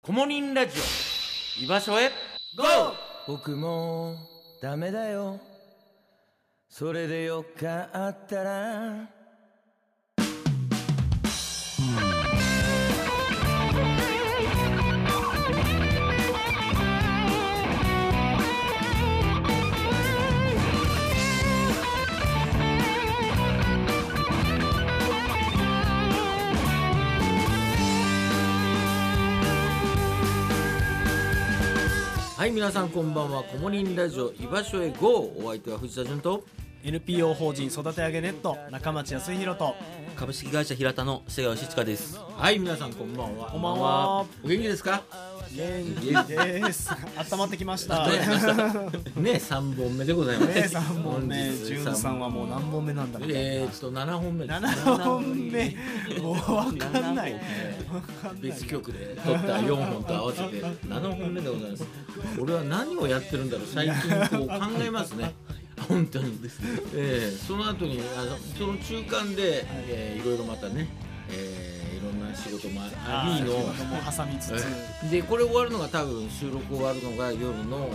コモリンラジオ居場所へゴー。 僕もダメだよ、それでよかったら。 はい、皆さんこんばんは。コモリンラジオ居場所へゴー。お相手は藤田純と NPO 法人育て上げネット中町康弘と。 株式会社平田の瀬川志親です。 はい、皆さんこんばんは。 こんばんは。 お元気ですか？ 元気です温まってきましたね、3本目でございます。 ね、3本目。純さんはもう何本目なんだろう。 7本目です。 7本目もう分かんない別局で撮った4本と合わせて7本目でございます。俺は何をやってるんだろう、最近こう考えますね本当に。その後にその中間で、いろいろまたね、いろんな仕事もありの仕事も挟みつつ、 でこれ終わるのが多分収録終わるのが夜の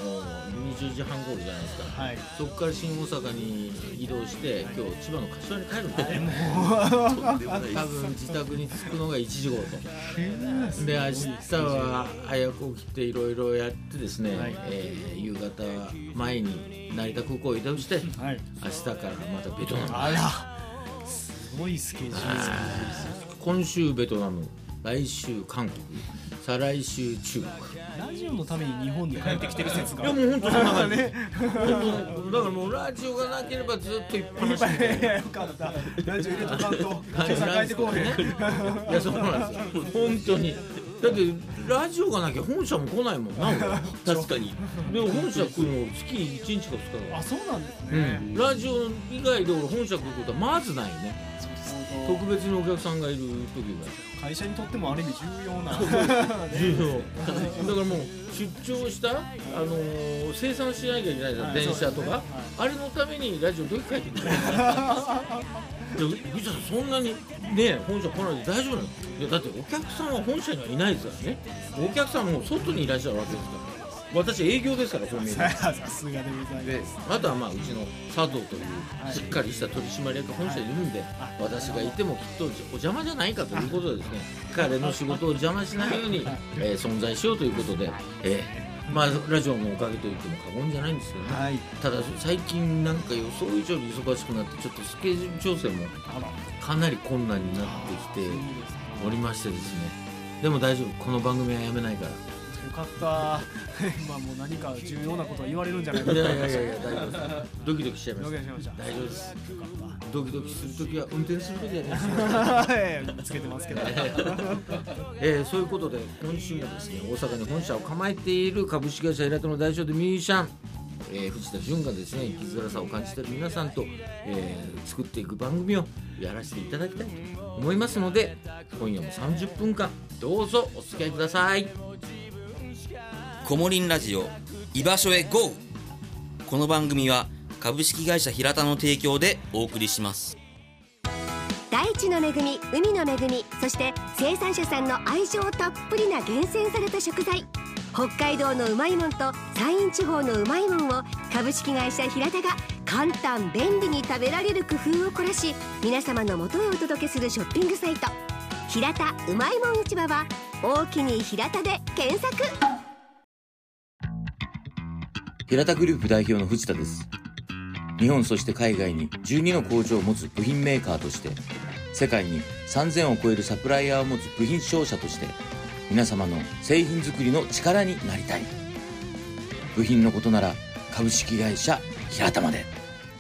20時半頃じゃないですか、 はい、 そこから新大阪に移動して今日千葉の柏に帰るんですね。多分自宅に着くのが1時頃と。で明日は早く起きていろいろやってですね、 はい、 夕方前に成田空港へ移動して、 はい、 明日からまたベトナム。 あらすごいスケジュールですね。 今週ベトナム、来週韓国、再来週中国。 ラジオのために日本に帰ってきてる説が。 いやもう本当そんな感じだからもうラジオがなければずっといっぱなしみたいな。 よかった、ラジオ入れとかんと今朝帰ってこうへん。 いやそうなんですよ本当に。だってラジオがなきゃ本社も来ないもんな。 確かに。 でも本社来るの月1日か2日だ。 あ、そうなんですね、 ラジオ以外で俺本社来ることはまずないよね。特別にお客さんがいる時が会社にとってもある意味重要な重要だからもう出張した、生産しなきゃいけないじゃん、電車とか、あれのためにラジオどう書いてくる藤田さんそんなにね本社来ないで大丈夫なの？いやだってお客さんは本社にはいないですからね。お客さんも外にいらっしゃるわけですから。私営業ですから、そう見える。 さすがでございます。 あとはまあうちの佐藤というしっかりした取締役が本社にいるんで、私がいてもきっとお邪魔じゃないかということでですね、彼の仕事を邪魔しないように、存在しようということで、まあラジオのおかげと言っても過言じゃないんですけどね、 はい、 ただ最近なんか予想以上に忙しくなってちょっとスケジュール調整もかなり困難になってきておりましてですね、でも大丈夫、この番組はやめないから。 よかったまあもう何か重要なことは言われるんじゃないかと。 いや大丈夫です。ドキドキしちゃいます。 ドキドキしました。 大丈夫です。 よかっドキドキするときは運転するときはねたつけてますけどそういうことで今週もですね、大阪に本社を構えている株式会社平田の代表でミュージシャン、藤田純がですね、生きづらさを感じている皆さんと、作っていく番組をやらせていただきたいと思いますので、今夜も30分間どうぞお付き合いください。 コモリンラジオ居場所へ GO。 この番組は株式会社平田の提供でお送りします。 大地の恵み、海の恵み、そして生産者さんの愛情たっぷりな厳選された食材、北海道のうまいもんと山陰地方のうまいもんを株式会社平田が簡単便利に食べられる工夫を凝らし、皆様の元へお届けするショッピングサイト、平田うまいもん市場は大きに平田で検索。 平田グループ代表の藤田です。日本そして海外に12の工場を持つ部品メーカーとして、世界に3000を超えるサプライヤーを持つ部品商社として、皆様の製品作りの力になりたい。部品のことなら株式会社平田まで。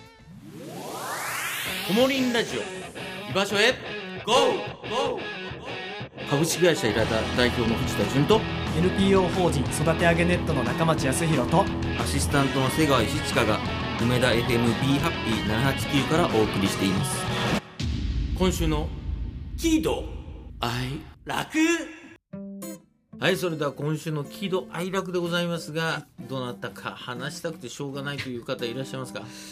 コモリンラジオ居場所へ GO！ 株式会社平田代表の藤田純と NPO 法人育て上げネットの中町康弘とアシスタントの瀬川志親が梅田 FM B ハッピー789からお送りしています。 今週の喜怒哀楽。はい、それでは今週の喜怒哀楽でございますが、どなたか話したくてしょうがないという方いらっしゃいますか？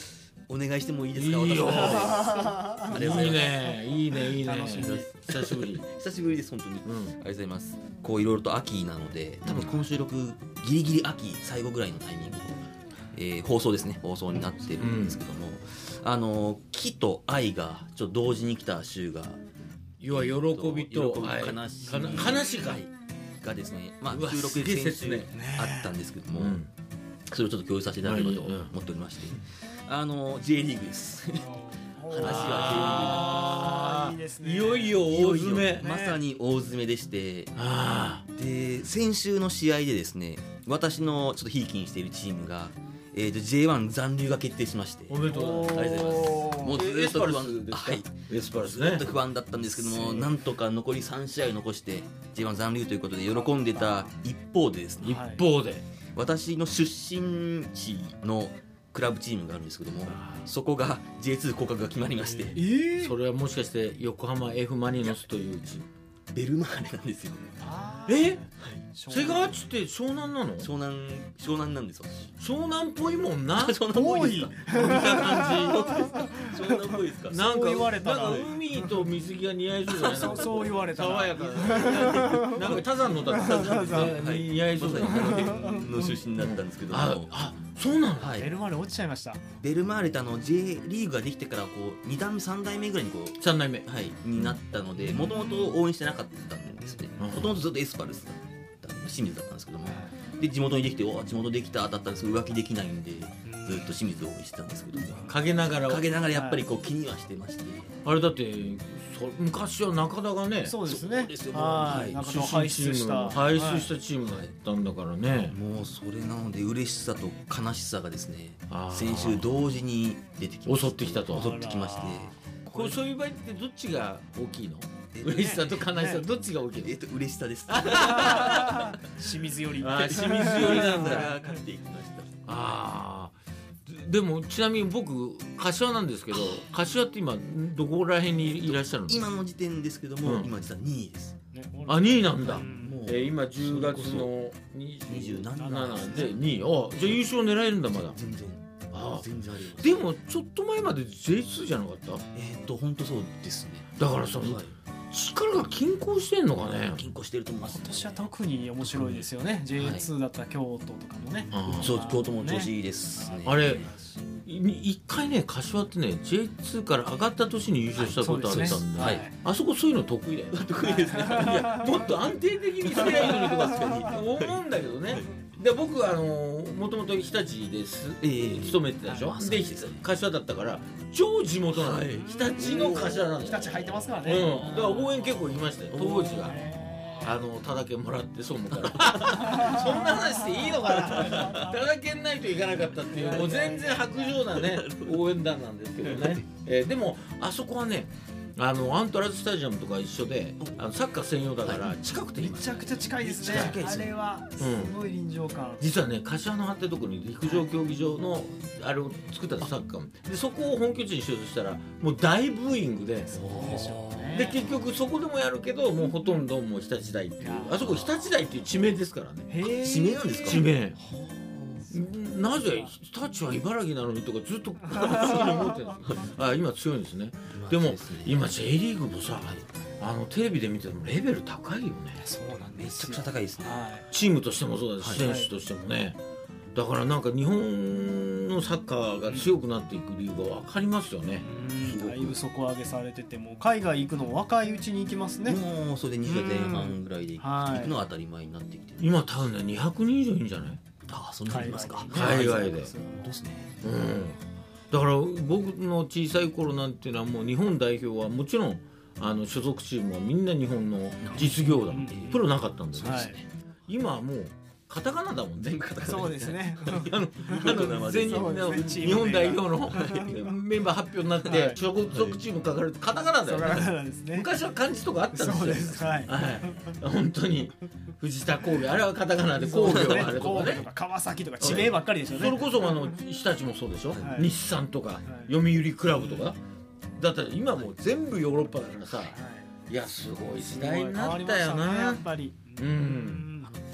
お願いしてもいいですか？ いいよありがとうございます。 いいねいいねいいね楽しみ久しぶり久しぶりです本当に。 うんありがとうございます。こういろいろと秋なので、多分この収録ギリギリ秋最後ぐらいのタイミングの、放送ですね。放送になってるんですけども、喜と愛がちょっと同時に来た週が、 要は喜びと喜びはい悲し悲しいかがですね、まあうわ収録すげえで先週切ねあったんですけども、 うんそれをちょっと共有させていただければと思っておりまして、J リーグです話はいいですね。 いよいよ大詰めまさに大詰めでして、 あで先週の試合でですね、私のちょっとひいきにしているチームが、J1 残留が決定しまして、 おめでとうございますありがとうございます。もうずっと不安ですかはい、 エスパルスねずっと不安だったんですけども、なんとか残り3試合を残して J1 残留ということで喜んでた一方でですね、 一方で私の出身地のクラブチームがあるんですけども、そこが J2 降格が決まりまして、 それはもしかして横浜 F ・マリノスというチームベルマーレなんですよ。 瀬川っちって湘南なの？ 湘南なんですよ。 湘南っぽいもんな湘南っぽいですか？ 見た感湘南っぽいですか？ じなんそう言われたらなんか海と水着が似合いそうじゃない？ そう言われたら爽やかななんかタザンのだってはい似合いそうだよねの出身だったんですけども、 あそうなんだはいベルマーレ落ちちゃいました。 ベルマーレってJ リーグができてからこう2段目3代目ぐらいにこう、 3代目はい、になったので、もともと応援してなかったんですね。 うんもともとずっとエスパルスだった清水だったんですけども、で地元にできて地元できただったんですけど浮気できないんでずっと清水を応援してたんですけども、 陰ながら陰ながらやっぱりこう気にはしてまして、 あれだって昔は中田がねそうですね。 そうですよはい。 もう中田を輩出した。 輩出したチームだったんだからね、 もうそれなので嬉しさと悲しさがですねあー先週同時に出てきました。 襲ってきたと襲ってきまして、 これそういう場合ってどっちが大きいの？嬉しさと悲しさどっちが大きいの？ 嬉しさです。 清水より。 清水寄りなんだが勝っていきました。 あーでもちなみに僕柏なんですけど、柏って今どこら辺にいらっしゃるの？ 今の時点ですけども、 うん今実は2位です。 あ2位なんだ、 もう今10月の 27 27で2位じゃあ優勝狙えるんだまだ。 全然あ全然あります。 でもちょっと前まで J2 じゃなかった？ 本当そうですね。 だからさ、 はい、 力が均衡してんのかね。 均衡してると思います。 今年は特に面白いですよね。J2 だったら京都とかもね。 あーそう京都も調子いいですね。 あれ一回ね柏ってね J2 から上がった年に優勝したことあったんで、 そうですねはいあそこそういうの得意だよ。 得意ですね。 いやもっと安定的にすりゃいいのにとか思うんだけどね。で僕もともと日立です勤めてたでしょ、で柏だったから超地元なの、日立の柏なんだよ。 日立入ってますからうね。 ん、だから応援結構行きましたよ当時は。ただけもらって総務からそんな話していいのかな。ただけないといかなかったっていうもう全然薄情なね応援団なんですけどね、でもあそこはねアントラーズスタジアムとか一緒でサッカー専用だから近くていいめちゃくちゃ近いですね。 近いですあれはすごい臨場感。 実はね柏の葉ってとこに陸上競技場のあれを作ったサッカーでそこを本拠地にしようとしたらもう大ブーイングでそうでしょうね。 で結局そこでもやるけどもうほとんどもう日立大っていうあそこ日立大っていう地名ですからね。 へ地名なんですか？ 地名なぜ日立は茨城なのにとかずっと不思議に思ってるんですよ。今強いんですね。でも今 J リーグもさテレビで見ててもレベル高いよね。 そうなんめですよ。 ちゃくちゃ高いですね。 はい。 チームとしてもそうだし、選手としてもね。だからなんか日本のサッカーが強くなっていく理由が分かりますよね。 だいぶ底上げされてても海外行くのも若いうちに行きますね。 もうそれで20代前半ぐらいではい行くのは当たり前になってきてる。 今多分ね200人以上いるんじゃない？ ああ、そんなにいますか。 海外で。 本当ですね。 だから僕の小さい頃なんていうのはもう日本代表はもちろん所属チームはみんな日本の実業団、プロなかったんだよね、 はい。 今はもうカタカナだもんね。 そうですね。 全日の日本代表のメンバー発表になって、 はい所属チーム書かれてカタカナだよね。 そうなんですね。 昔は漢字とかあったんですよ。 そうです。はい。 はい、本当に藤田工業あれはカタカナで工業あれとかね。 川崎とか地名ばっかりでしょうね。 それこそ日立もそうでしょ、 はい日産とか、読売クラブとかだったら今もう全部ヨーロッパだからさ、いやすごい時代になったよな。 やっぱり。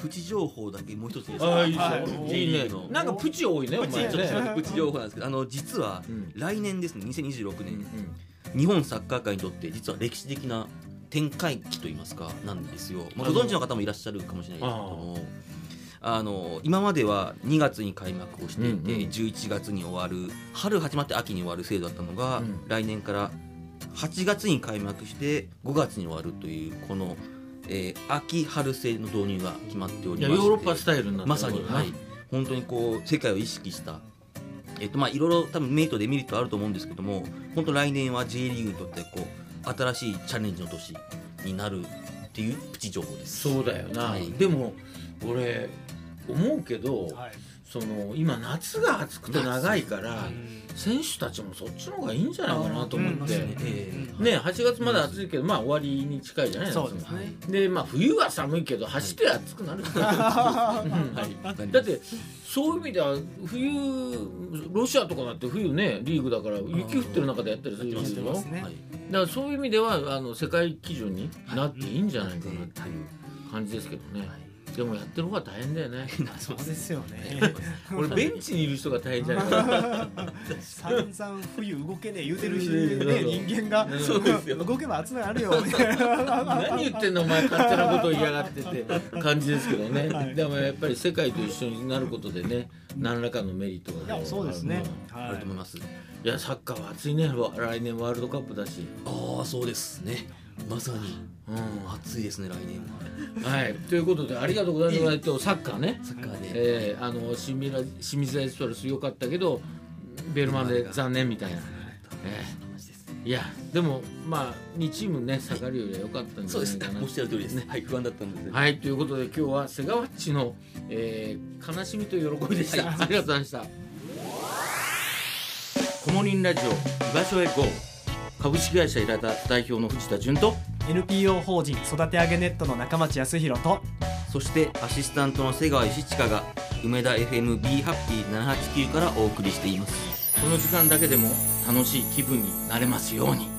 プチ情報だけもう一ついいですあか。 あいいですよ、いいね。なんかプチ多いねお前ちょっとね。 プチ情報なんですけど、実はうん来年ですね、2026年、 うん日本サッカー界にとって実は歴史的な展開期といいますかなんですよ。ご存知の方もいらっしゃるかもしれないですけども、今までは2月に開幕をしていて、 うんうん 11月に終わる、春始まって秋に終わる制度だったのが、 うん来年から8月に開幕して5月に終わるというこの、秋春制の導入が決まっておいりまして、 やヨーロッパスタイルになってるまさに、はい、本当にこう世界を意識したいろいろ多分メリットデメリットあると思うんですけども、本当来年は J リーグにとってこう新しいチャレンジの年になるっていうプチ情報です。 そうだよな、 はいでも俺思うけど、 はいその今夏が暑くて長いから、 はい選手たちもそっちの方がいいんじゃないかなと思って、 うんね8月まで暑いけど、まあ終わりに近いじゃないそうですねで、まあ、冬は寒いけど走って暑くなるじゃんだってそういう意味では冬ロシアとかだって冬ねリーグだから雪降ってる中でやったりするんですよ、 ますねはいだからそういう意味では世界基準になっていいんじゃないかなっていう感じですけどね、でもやってる方が大変だよねそうですよね俺ベンチにいる人が大変じゃないかな散々冬動けねえ言うてる人、ね、人間がそうですよ動けば集めあるよ何言ってんのお前勝手なことを言いやがってって感じですけどね、 はいでもやっぱり世界と一緒になることでね何らかのメリットがいやそうですねあると思います。 いやサッカーは熱いね来年ワールドカップだし、 ああそうですね、まさにうん暑いですね来年は。 はい、ということでありがとうございます。サッカーね、 サッカーで、 清水エストレス良かったけどベルマンで残念みたいな、いやでもまあ2チームね下がるよりは良かったんじそうですゃないかなおっしゃる通りですね。はい、不安だったんです。 はい、ということで今日はセガワッチの、悲しみと喜びでした、ありがとうございました。コモリンラジオ居場所へ GO 株式会社イラダ代表の藤田純と NPO 法人育て上げネットの中町康弘とそしてアシスタントの瀬川義親が梅田 FMB ハッピー789からお送りしています。 この時間だけでも楽しい気分になれますように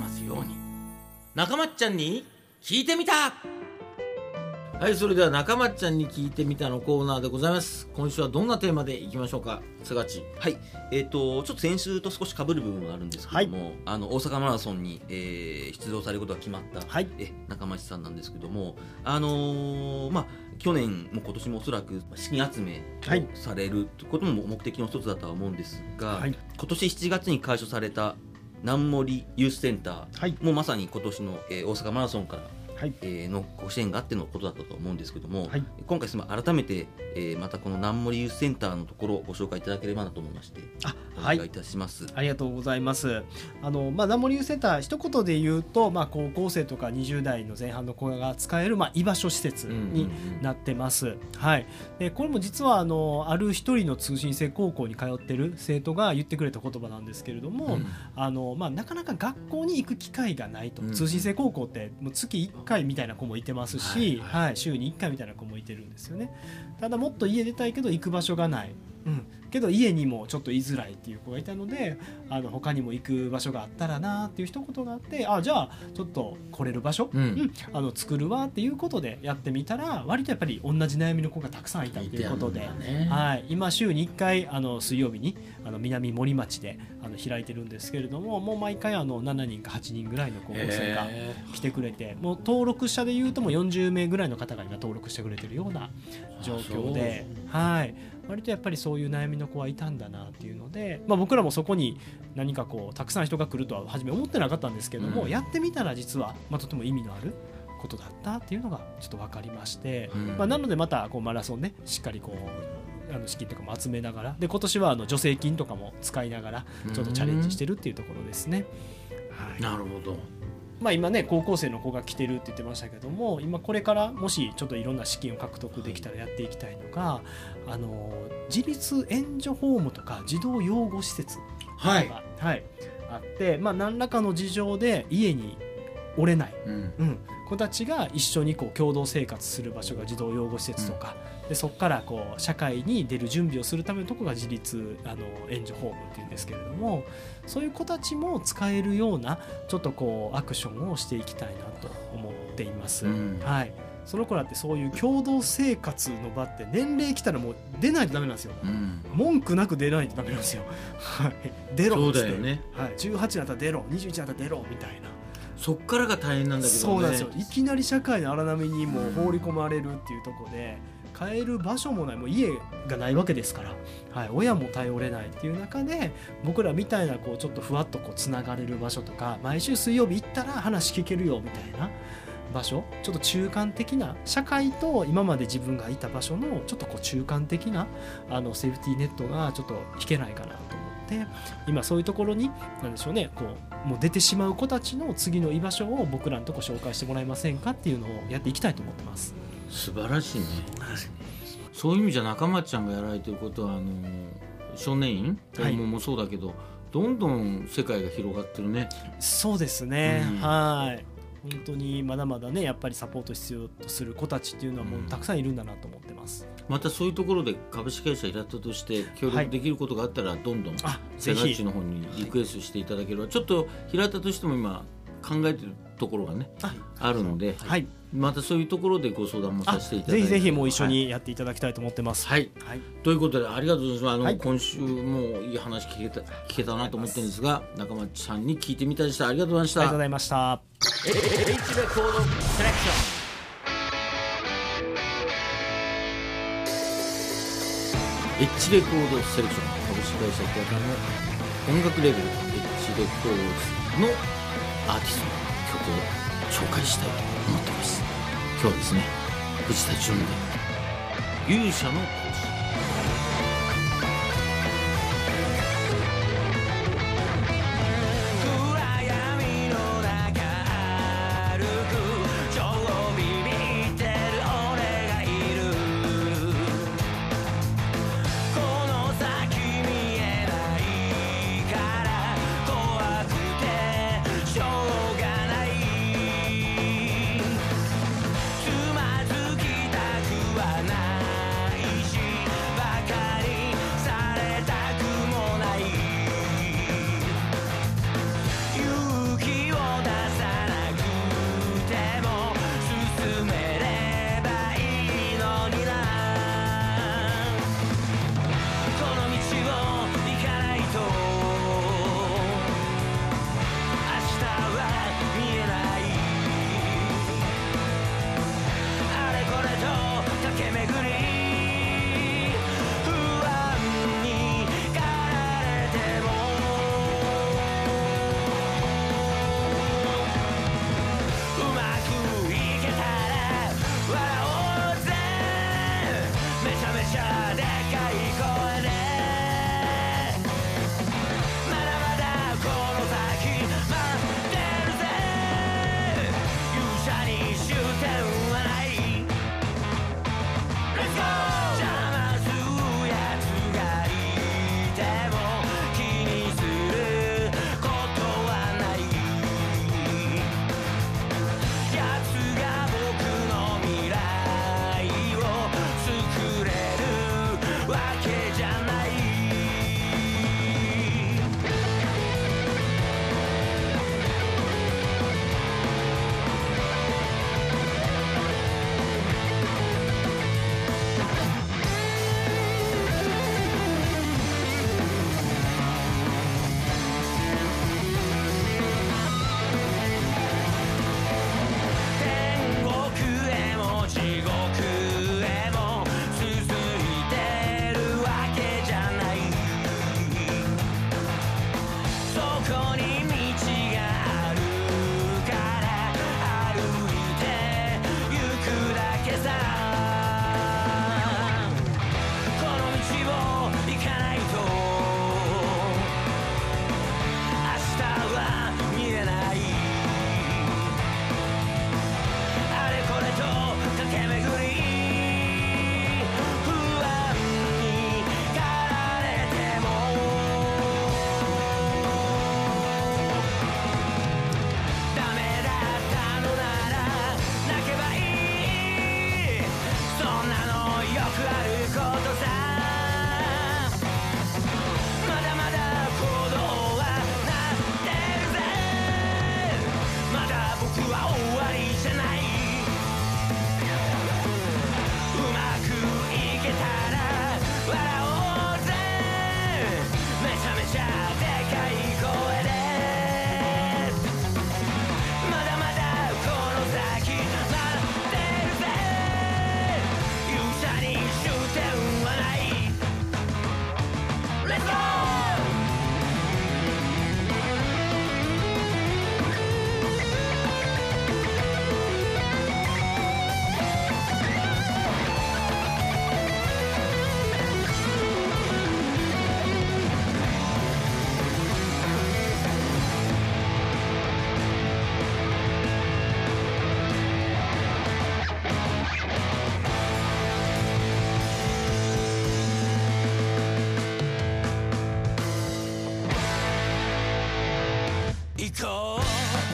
中松ちゃんに聞いてみた。はい、それでは中松ちゃんに聞いてみたのコーナーでございます。今週はどんなテーマでいきましょうか、すがち。 はい、ちょっと先週と少し被る部分があるんですけども、大阪マラソンに、出場されることが決まった、 はい中町さんなんですけども、去年も今年もおそらく資金集めはいをされるということも目的の一つだとは思うんですが、 はい今年7月に開所された南森ユースセンタはいーもまさに今年の、大阪マラソンからはいのご支援があってのことだったと思うんですけども、 はい今回改めて、またこの南森ユースセンターのところをご紹介いただければなと思いましてお願いいたします。 ありがとうございます。南森ユーセンター一言で言うと、高校生とか20代の前半の子が使える、居場所施設になってます。はい。でこれも実はある一人の通信制高校に通ってる生徒が言ってくれた言葉なんですけれども、なかなか学校に行く機会がないと、通信制高校ってもう月1回みたいな子もいてますし、週に1回みたいな子もいてるんですよね。ただもっと家出たいけど行く場所がない。けど家にもちょっと居づらいっていう子がいたので、他にも行く場所があったらなっていう一言があって、じゃあちょっと来れる場所、作るわっていうことでやってみたら、割とやっぱり同じ悩みの子がたくさんいたということで、今週に1回水曜日に南森町で開いてるんですけれども、もう毎回7人か8人ぐらいの高校生が来てくれて、もう登録者でいうともう40名ぐらいの方が今登録してくれてるような状況で、割とやっぱりそういう悩みの子はいたんだなっていうので、僕らもそこに何かたくさん人が来るとは初め思ってなかったんですけども、やってみたら実は、とても意味のあることだったっていうのがちょっと分かりまして、なのでまたマラソンねしっかり資金とかも集めながらで、今年は助成金とかも使いながらちょっとチャレンジしてるっていうところですね。 なるほど。 今ね高校生の子が来てるって言ってましたけども、今これからもしちょっといろんな資金を獲得できたらやっていきたいのが、自立援助ホームとか児童養護施設が、あって、何らかの事情で家におれない、子たちが一緒に共同生活する場所が児童養護施設とか、でそこから社会に出る準備をするためのところが自立援助ホームっていうんですけれども、そういう子たちも使えるようなちょっとアクションをしていきたいなと思っています。 その子らってそういう共同生活の場って年齢来たらもう出ないとダメなんですよ、文句なく出ないとダメなんですよはい、出ろっつって、そうだよね、はい、18になったら出ろ、21になったら出ろみたいな、 そっからが大変なんだけどね。 そうなんですよ。いきなり社会の荒波にもう放り込まれるっていうところで、帰る場所もない、もう家がないわけですから、はい、親も頼れないっていう中で、僕らみたいなこうちょっとふわっとこうつながれる場所とか、毎週水曜日行ったら話聞けるよみたいな場所、ちょっと中間的な、社会と今まで自分がいた場所のちょっとこう中間的なセーフティーネットがちょっと引けないかなと思って、今そういうところに何でしょうね、こうもう出てしまう子たちの次の居場所を僕らのとこ紹介してもらえませんかっていうのをやっていきたいと思ってます。 素晴らしいね、はい、そういう意味じゃ中町ちゃんがやられてることは少年院もそうだけど、どんどん世界が広がってるね。 そうですね、はい、本当にまだまだね、やっぱりサポート必要とする子たちっていうのはもうたくさんいるんだなと思ってます。 またそういうところで株式会社平田として協力できることがあったら、どんどん世界一の方にリクエストしていただければ、ちょっと平田としても今考えてるところがね あるので、はい、またそういうところでご相談もさせていただいて、 ぜひぜひもう一緒にやっていただきたいと思ってます。 はい、はい、ということでありがとうございます。今週もいい話聞けたなと思ってるんですが、中町さんに聞いてみたいでした。ありがとうございました。 ありがとうございました。 Hレコードセレクション、Hレコードセレクション、株式会社平田の音楽レベル H レコードのアーティストの曲を紹介したいと思っています。今日はですね、藤田純で勇者の行進。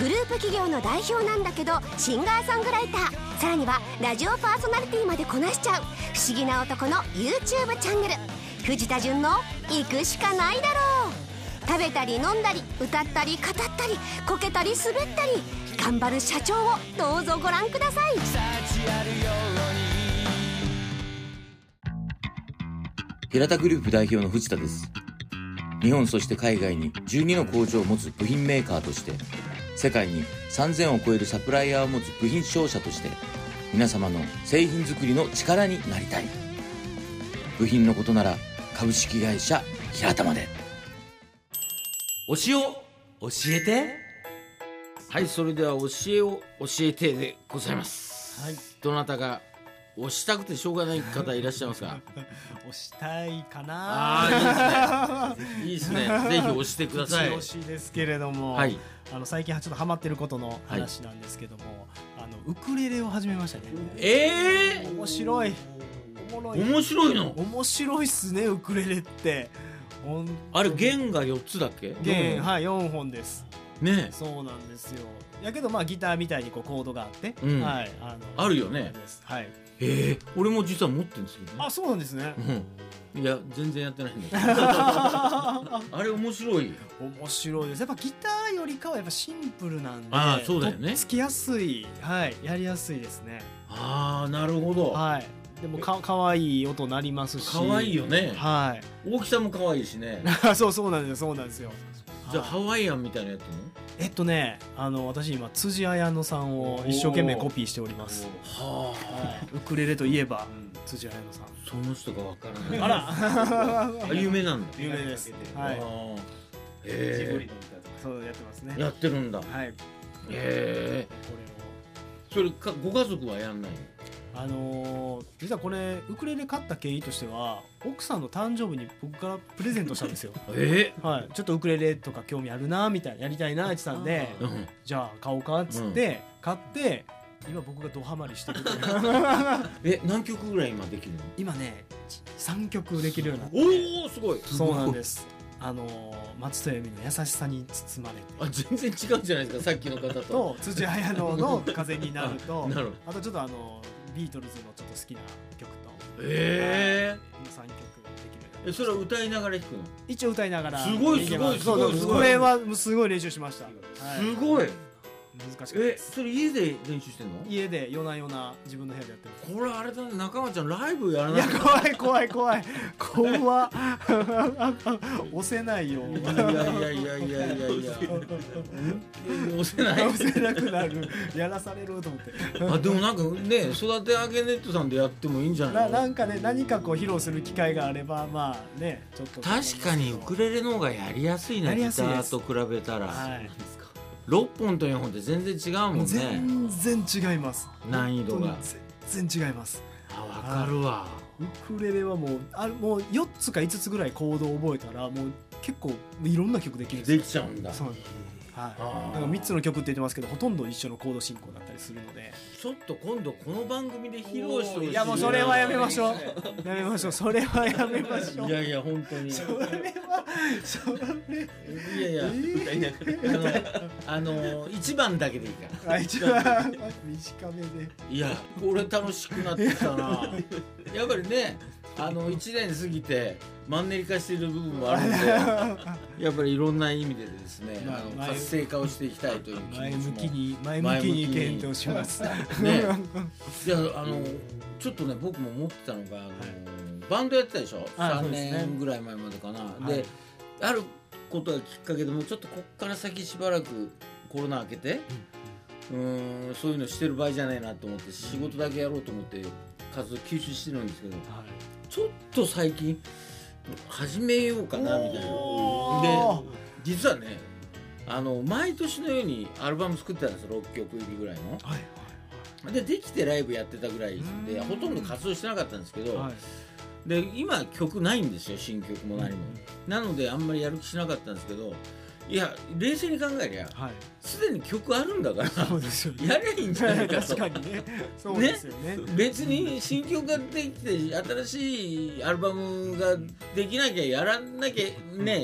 グループ企業の代表なんだけどシンガーソングライター、さらにはラジオパーソナリティまでこなしちゃう不思議な男の YouTube チャンネル、藤田純の行くしかないだろう。食べたり飲んだり歌ったり語ったりこけたり滑ったり頑張る社長をどうぞご覧ください。 平田グループ代表の藤田です。日本そして海外に12の工場を持つ部品メーカーとして、世界に3000を超えるサプライヤーを持つ部品商社として、皆様の製品作りの力になりたい。部品のことなら株式会社平田まで。 推しを教えて。 はい、それでは教えを教えてでございます。 はい、 どなたが押したくてしょうがない方いらっしゃいますか？ 押したいかな。 ああ、いいですね。いいですね。ぜひ押してください。 推しですけれども、 はい、 最近ちょっとハマってることの話なんですけども、ウクレレを始めましたね。面白い。 面白いの？ 面白いっすね、ウクレレって。 あれ弦が4つだっけ？ 弦、はい、4本ですね。 そうなんですよ。やけどギターみたいにコードがあって、はい、 あるよね。 はい。 俺も実は持ってるんですけどね。 あ、そうなんですね。 いや全然やってないんだけどあれ面白いです。やっぱギターよりかはやっぱシンプルなんで、 ああそうだよね、 つきやすい、はい、やりやすいですね。 ああなるほど。 はい。でもかわいい音鳴りますし、 かわいいよね。 はい。 大きさもかわいいしねそうなんですよ。 じゃあハワイアンみたいなやつの？ 私今辻彩乃さんを一生懸命コピーしております。はあ、ウクレレといえば辻彩乃さん。 その人がわからない。あら有名なんだ。 有名です。はい。そうやってますね。 やってるんだ。 はい。 それかご家族はやんないの？ 実はこれウクレレ買った経緯としては奥さんの誕生日に僕からプレゼントしたんですよ。はい、ちょっとウクレレとか興味あるなみたいな、やりたいなって言ってたんで、じゃあ買おうかっつって買って、今僕がドハマりしてる何曲ぐらい今できるの？ 今ね3曲できるようになって。 おおすごい。 そうなんです。松任谷由実の優しさに包まれて。 全然違うんじゃないですかさっきの方と。 辻彩乃の風になるとあとちょっとビートルズのちょっと好きな曲と3曲できる。 それは歌いながら弾くの？ 一応歌いながら。 すごい。 これはすごい練習しました。 すごい難しかったです。 それ家で練習してんの？家で夜な夜な自分の部屋でやってます。 これあれだね、中間ちゃんライブやらない？ いや怖い押せないよ。いや押せなくなる、やらされると思って。 でもなんかね、育て上げネットさんでやってもいいんじゃないの？ なんかね、何か披露する機会があればちょっと。 確かにウクレレの方がやりやすいね、ギターと比べたら。6本と4本って全然違うもんね。 全然違います。 難易度が全然違います。 わかるわ。 ウクレレはもう4つか5つぐらいコードを覚えたらもう結構いろんな曲できるんですよ。 できちゃうんだ。 そうなんです。なんか3つの曲って言ってますけどほとんど一緒のコード進行だったりするので、 ちょっと今度この番組で披露してほしい。 いやもうそれはやめましょうそれはやめましょう。 いや本当にいや1番だけでいいから。 1番短めで。 いやこれ楽しくなってきたなやっぱりね1年過ぎてマンネリ化している部分もあるのでやっぱりいろんな意味でですね、活性化をしていきたいという気持ちも前向きに検討しますね。 いやちょっとね僕も思ってたのがバンドやってたでしょ、3年ぐらい前までかな。であることがきっかけでもうちょっとこっから先しばらくコロナ明けてそういうのしてる場合じゃないなと思って仕事だけやろうと思って活動休止してるんですけど、ちょっと最近始めようかなみたいな。で実はね毎年のようにアルバム作ってたんですよ、6曲入りぐらいの。できてライブやってたぐらいでほとんど活動してなかったんですけど、で今曲ないんですよ、新曲も何も。なのであんまりやる気しなかったんですけど、いや冷静に考えりゃすでに曲あるんだからやりゃいいんじゃないかと。 確かにね、そうですよね。 別に新曲ができて新しいアルバムができなきゃやらなきゃね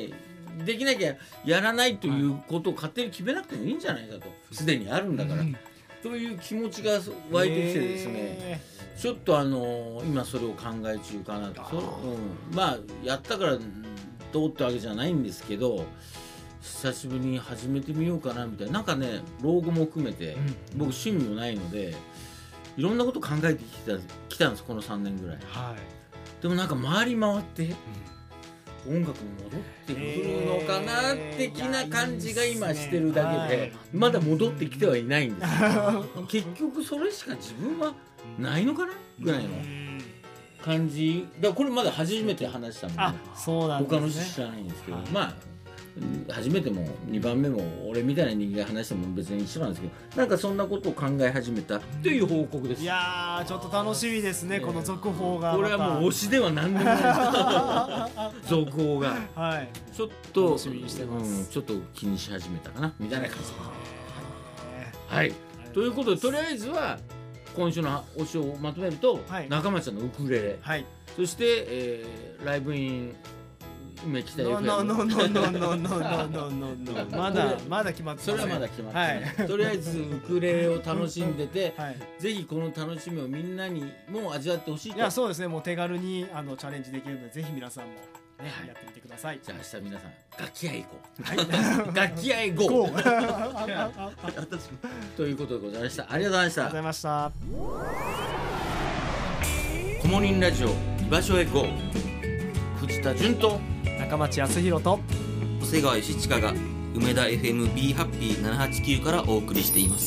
できなきゃやらないということを勝手に決めなくてもいいんじゃないかと、すでにあるんだから、という気持ちが湧いてきてですね、ちょっと今それを考え中かなと。まあやったからどうってわけじゃないんですけど、久しぶりに始めてみようかなみたいな。なんかね、老後も含めて、僕趣味もないのでいろんなこと考えてきたんです、この3年ぐらい。でもなんか回り回って、音楽も戻ってくるのかな的な感じが今してるだけで、まだ戻ってきてはいないんですよ結局それしか自分はないのかなぐらいの感じだから、これまだ初めて話したので、 そうなんですね、 他の人知らないんですけど、まあ初めても2番目も俺みたいな人間が話しても別に一緒なんですけど、なんかそんなことを考え始めたという報告です。 いやー、ちょっと楽しみですね、この続報が。 これはもう推しでは何でもない続報が、ちょっと楽しみにしてます、 ちょっと気にし始めたかなみたいな感じです。はい、ということで、とりあえずは今週の推しをまとめると、中町さんのウクレレ、そして、ライブイン梅北 FM まだ決まってません。 それはまだ決まってない、とりあえずウクレレを楽しんでて、ぜひこの楽しみをみんなにも味わってほしいと。 いや、そうですね、もう手軽にチャレンジできるので、ぜひ皆さんもね、やってみてください。 じゃあ明日皆さん楽器屋へ行こう、楽器屋へ行こうということでございました。ありがとうございました。コモリンラジオ居場所へ GO、 藤田純と中町康弘と長谷川義親が梅田 FMB ハッピー789からお送りしています。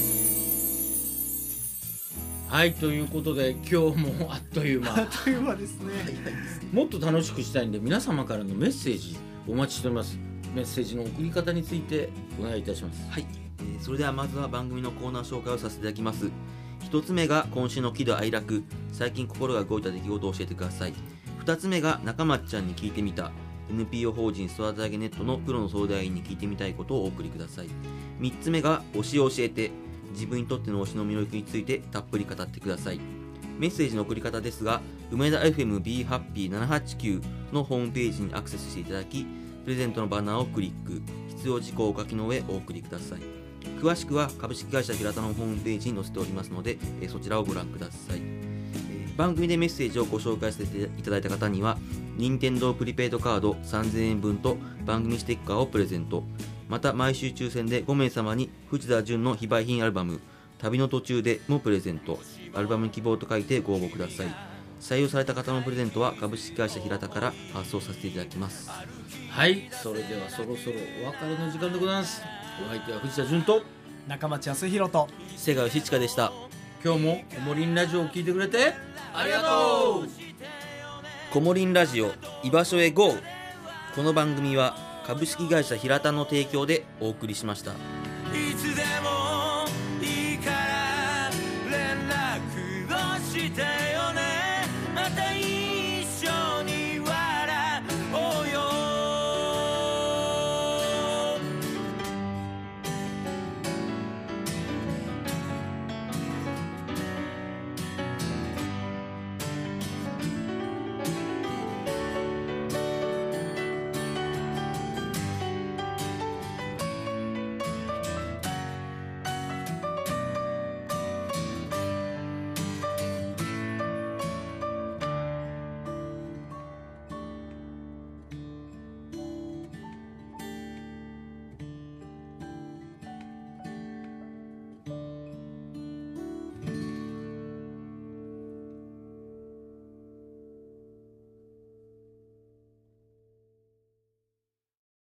はい、ということで今日もあっという間ですねもっと楽しくしたいんで、皆様からのメッセージお待ちしております。メッセージの送り方についてお願いいたします。 はい、それではまずは番組のコーナー紹介をさせていただきます。一つ目が今週の喜怒哀楽、最近心が動いた出来事を教えてください。二つ目が中町ちゃんに聞いてみた、 NPO 法人育て上げネットのプロの相談員に聞いてみたいことをお送りください。三つ目が推しを教えて、自分にとっての推しの魅力についてたっぷり語ってください。メッセージの送り方ですが、梅田 FMB ハッピー789のホームページにアクセスしていただき、プレゼントのバナーをクリック、必要事項をお書きの上お送りください。詳しくは株式会社平田のホームページに載せておりますので、そちらをご覧ください。番組でメッセージをご紹介させていただいた方には、任天堂プリペイドカード3000円分と番組ステッカーをプレゼント。また毎週抽選で5名様に藤田純の非売品アルバム旅の途中でもプレゼント。アルバム希望と書いてご応募ください。採用された方のプレゼントは株式会社平田から発送させていただきます。 はい、それではそろそろお別れの時間でございます。お相手は藤田純と中町康弘と瀬川義親でした。 今日もコモリンラジオを聞いてくれてありがとう。 コモリンラジオ居場所へ GO。 この番組は株式会社平田の提供でお送りしました。 いつで